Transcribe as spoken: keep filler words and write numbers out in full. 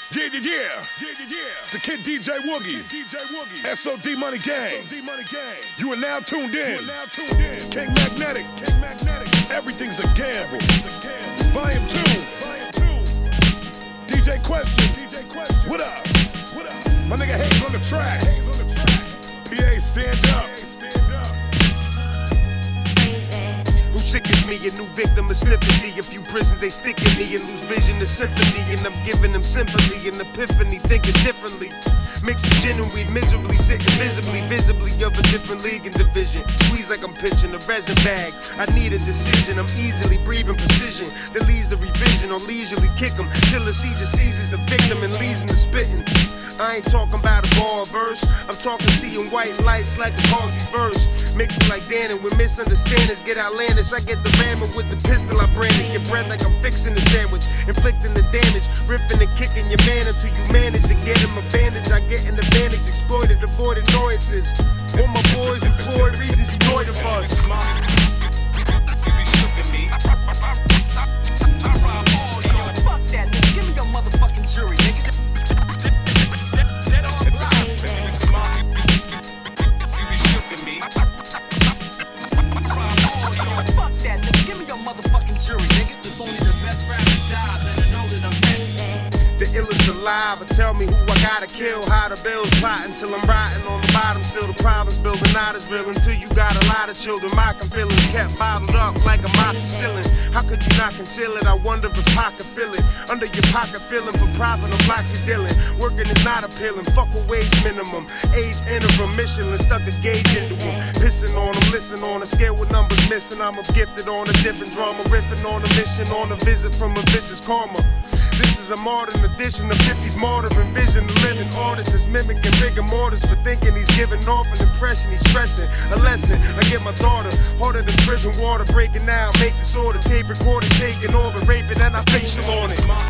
Yeah, yeah, yeah, yeah, yeah, yeah. The Kid D J Woogie, D J Woogie, S O D Money Gang, S O D Money Gang. You are now tuned in. You are now tuned in. King Magnetic, King Magnetic. Everything's a gamble. Everything's a gamble. Volume two, Volume two. D J Question, D J Question. What up? What up? My nigga Hayes on the track. Hayes on the track. P A stand up. P A stand up. Who sick as me, a new victim of sympathy. A few prisons they stick in me and lose vision of symphony. And I'm giving them sympathy and epiphany, thinking differently. Mixing gin and weed miserably, sitting visibly, visibly of a different league and division. Squeeze like I'm pitching a resin bag. I need a decision, I'm easily breathing precision. That leads the revision or leisurely kick him till the seizure seizes the victim and leads him to spitting. I ain't talking about a bar or verse. I'm talking seeing white lights like a Cosby verse. Mixing like Danny with misunderstandings. Get outlandish, I get the ramming with the pistol I brandish. Get bread like I'm fixing the sandwich, inflicting the damage, ripping and kicking your man until you manage to get him a bandage. I get an advantage, exploited, avoid annoyances. All my boys employ reasons you know the bus. Fuck that, nigga. Give me your motherfucking jury, nigga. Fuck that, nigga. Give me your motherfucking jury, nigga. If only the best rappers die, better know that I'm next. The illest alive, or tell me who I gotta kill. How the bills plotting till I'm rotting on the bottom. Still the problems building not as real until you got a lot of children. My feelings kept bottled up like a moxicillin. How could you not conceal it? I wonder if pocket feel it. Under your pocket feeling for profit or blocks you dealing. Working is not appealing. Fuck a wage minimum. Age interim, Michelin stuck a gauge into them. Pissing on them, listen on a scale with numbers missing. I'm a gifted on a different drama. Riffing on a mission, on a visit from a vicious karma. This is a modern edition of fifties martyr vision. The living artist is mimicking rigor mortis for thinking he's giving off an impression. He's stressing a lesson. I get my daughter harder than prison water breaking out. Make disorder, tape recording, taking over, raping, and I facial on it.